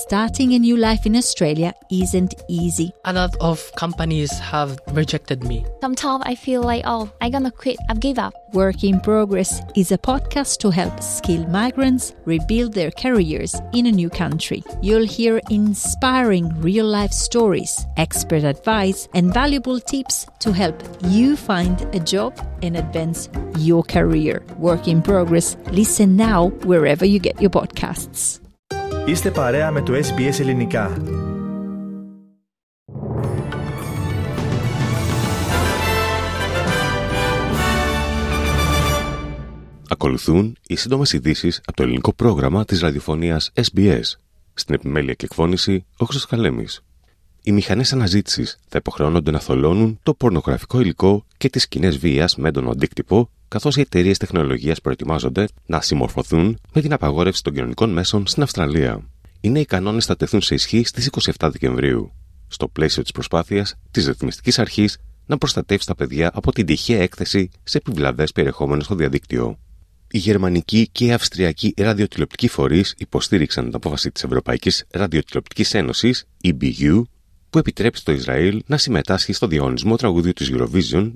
starting a new life in Australia isn't easy. A lot of companies have rejected me. Sometimes I feel like, I'm gonna quit, I've give up. Work in Progress is a podcast to help skilled migrants rebuild their careers in a new country. You'll hear inspiring real-life stories, expert advice, and valuable tips to help you find a job and advance your career. Work in Progress. Listen now wherever you get your podcasts. Είστε παρέα με το SBS Ελληνικά. Ακολουθούν οι σύντομες ειδήσεις από το ελληνικό πρόγραμμα της ραδιοφωνίας SBS. Στην επιμέλεια και εκφώνηση, ο Χρήστος Καλέμης. Οι μηχανές αναζήτησης θα υποχρεώνονται να θολώνουν το πορνογραφικό υλικό και τις σκηνές βίας με έντονο αντίκτυπο, καθώς οι εταιρείες τεχνολογίας προετοιμάζονται να συμμορφωθούν με την απαγόρευση των κοινωνικών μέσων στην Αυστραλία. Οι νέοι κανόνες θα τεθούν σε ισχύ στις 27 Δεκεμβρίου, στο πλαίσιο της προσπάθειας της ρυθμιστικής αρχής να προστατεύσει τα παιδιά από την τυχαία έκθεση σε επιβλαβές περιεχόμενο στο διαδίκτυο. Οι γερμανικοί και οι αυστριακοί ραδιοτηλεοπτικοί φορείς υποστήριξαν την απόφαση της Ευρωπαϊκής Ραδιοτηλεοπτικής Ένωσης, EBU, που επιτρέπει στο Ισραήλ να συμμετάσχει στο διαγωνισμό τραγουδιού της Eurovision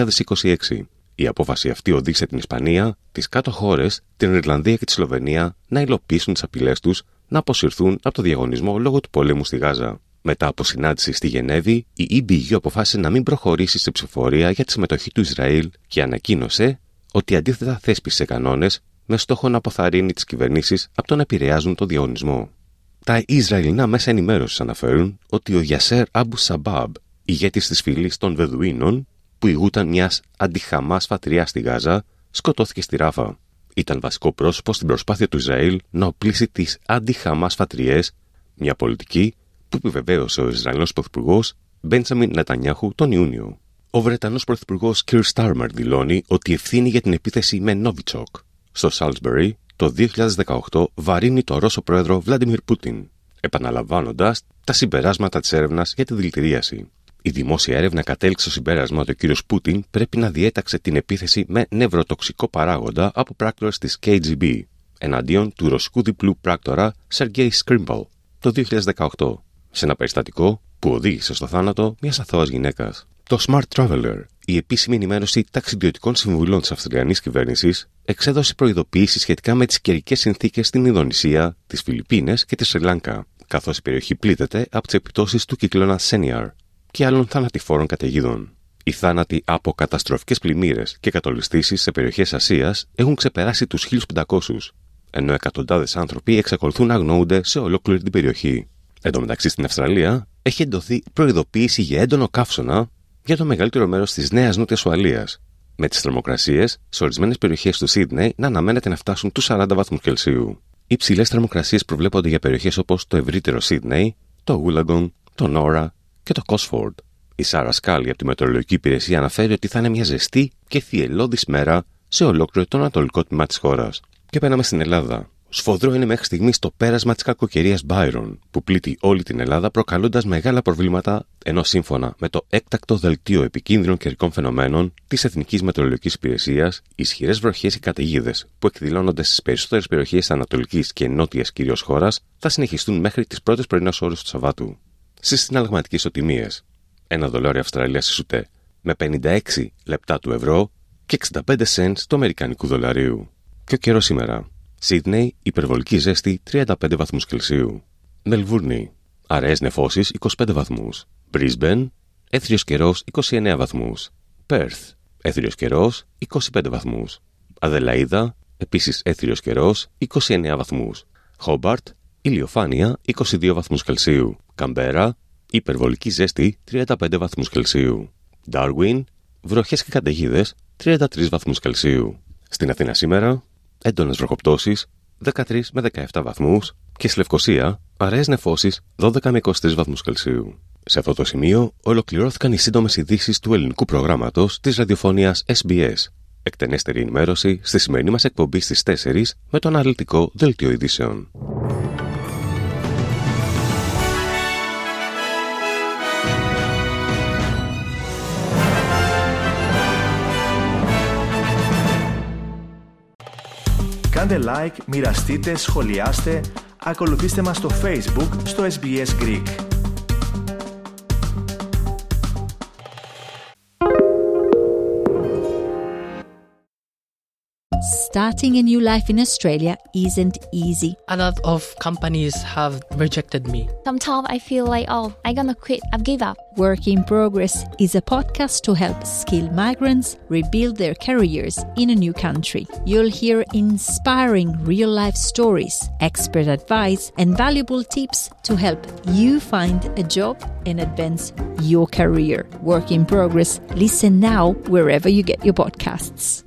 2026. Η απόφαση αυτή οδήγησε την Ισπανία, τις κάτω χώρες, την Ιρλανδία και τη Σλοβενία να υλοποιήσουν τις απειλές τους να αποσυρθούν από το διαγωνισμό λόγω του πολέμου στη Γάζα. Μετά από συνάντηση στη Γενέβη, η EBU αποφάσισε να μην προχωρήσει σε ψηφοφορία για τη συμμετοχή του Ισραήλ και ανακοίνωσε ότι αντίθετα θέσπισε κανόνες με στόχο να αποθαρρύνει τις κυβερνήσεις από το να επηρεάζουν το διαγωνισμό. Τα Ισραηλινά μέσα ενημέρωσης αναφέρουν ότι ο Γιασέρ Αμπου Σαμπάμπ, ηγέτης της φυλής των Βεδουίνων, που ηγούταν μιας αντιχαμάς φατριάς στη Γάζα, σκοτώθηκε στη Ράφα. Ήταν βασικό πρόσωπο στην προσπάθεια του Ισραήλ να οπλίσει τις αντιχαμάς φατριές, μια πολιτική που επιβεβαίωσε ο Ισραηλινός πρωθυπουργός Μπέντσαμιν Νετανιάχου τον Ιούνιο. Ο Βρετανός πρωθυπουργός Κιρ Στάρμερ δηλώνει ότι η ευθύνη για την επίθεση με Νόβιτσοκ στο Σάλσμπερι το 2018 βαρύνει τον Ρώσο πρόεδρο Βλάντιμιρ Πούτιν, επαναλαμβάνοντας τα συμπεράσματα της έρευνας για τη δηλητηρίαση. Η δημόσια έρευνα κατέληξε στο συμπέρασμα ότι ο κ. Πούτιν πρέπει να διέταξε την επίθεση με νευροτοξικό παράγοντα από πράκτορες της KGB εναντίον του ρωσικού διπλού πράκτορα Σεργέι Σκρίμπαλ το 2018, σε ένα περιστατικό που οδήγησε στο θάνατο μιας αθώας γυναίκας. Το Smart Traveller, η επίσημη ενημέρωση ταξιδιωτικών συμβουλών της Αυστραλιανής κυβέρνησης, εξέδωσε προειδοποιήσεις σχετικά με τις καιρικές συνθήκες στην Ινδονησία, τις Φιλιππίνες και τη Σρι Λάνκα, καθώς η περιοχή πλήττεται από τις επιπτώσεις του κυκλώνα Σένιαρ και άλλων θανατηφόρων καταιγίδων. Οι θάνατοι από καταστροφικές πλημμύρες και κατολιστήσεις σε περιοχές Ασίας έχουν ξεπεράσει τους 1.500, ενώ εκατοντάδες άνθρωποι εξακολουθούν να αγνοούνται σε ολόκληρη την περιοχή. Εν τω μεταξύ, στην Αυστραλία έχει εντοθεί προειδοποίηση για έντονο καύσωνα για το μεγαλύτερο μέρος της Νέας Νότιας Ουαλίας, με τις θερμοκρασίες σε ορισμένες περιοχές του Σίδνεϊ να αναμένεται να φτάσουν τους 40 βαθμούς Κελσίου. Υψηλές θερμοκρασίες προβλέπονται για περιοχές όπως το ευρύτερο Σίδνεϊ, το Wollongong, το Νόρα και το Κόσφορντ. Η Σάρα Σκάλι από τη Μετεωρολογική Υπηρεσία αναφέρει ότι θα είναι μια ζεστή και θυελλώδης μέρα σε ολόκληρο το ανατολικό τμήμα της χώρας. Και περνάμε στην Ελλάδα. Σφοδρό είναι μέχρι στιγμής το πέρασμα της κακοκαιρίας Byron, που πλήττει όλη την Ελλάδα προκαλώντας μεγάλα προβλήματα, ενώ σύμφωνα με το έκτακτο δελτίο επικίνδυνων καιρικών φαινομένων της Εθνικής Μετεωρολογικής Υπηρεσίας, ισχυρές βροχές και καταιγίδες που εκδηλώνονται στις περισσότερες περιοχές της ανατολικής και νότιας κυρίως χώρας θα συνεχιστούν μέχρι τις πρώτες πρωινές ώρες του Σαββάτου. Στις συναλλαγματικές ισοτιμίες, $1 Αυστραλίας ισούται με 56 λεπτά του ευρώ και 65 cents του αμερικανικού δολαρίου. Και ο καιρός σήμερα. Σίδνεϊ, υπερβολική ζέστη 35 βαθμούς Κελσίου. Μελβούρνη, αραιές νεφώσεις 25 βαθμούς. Μπρίσμπεν, έθριος καιρός 29 βαθμούς. Πέρθ, έθριος καιρός 25 βαθμούς. Αδελαΐδα, επίσης έθριος καιρός 29 βαθμούς. Χόμπαρτ, ηλιοφάνεια 22 βαθμούς Κελσίου. Καμπέρα, υπερβολική ζέστη 35 βαθμούς Κελσίου. Ντάρουιν, βροχές και καταιγίδες 33 βαθμούς Κελσίου. Στην Αθήνα σήμερα, έντονες βροχοπτώσεις 13 με 17 βαθμούς και στη Λευκοσία αραιές νεφώσεις 12 με 23 βαθμούς Κελσίου. Σε αυτό το σημείο ολοκληρώθηκαν οι σύντομες ειδήσεις του ελληνικού προγράμματος της ραδιοφωνίας SBS. Εκτενέστερη ενημέρωση στη σημερινή μας εκπομπή στις 4 με το αναλυτικό δελτίο ειδήσεων. Κάντε like, μοιραστείτε, σχολιάστε, Ακολουθήστε μας στο Facebook στο SBS Greek. Starting a new life in Australia isn't easy. A lot of companies have rejected me. Sometimes I feel like, I'm gonna quit. I've give up. Work in Progress is a podcast to help skilled migrants rebuild their careers in a new country. You'll hear inspiring real-life stories, expert advice, and valuable tips to help you find a job and advance your career. Work in Progress. Listen now wherever you get your podcasts.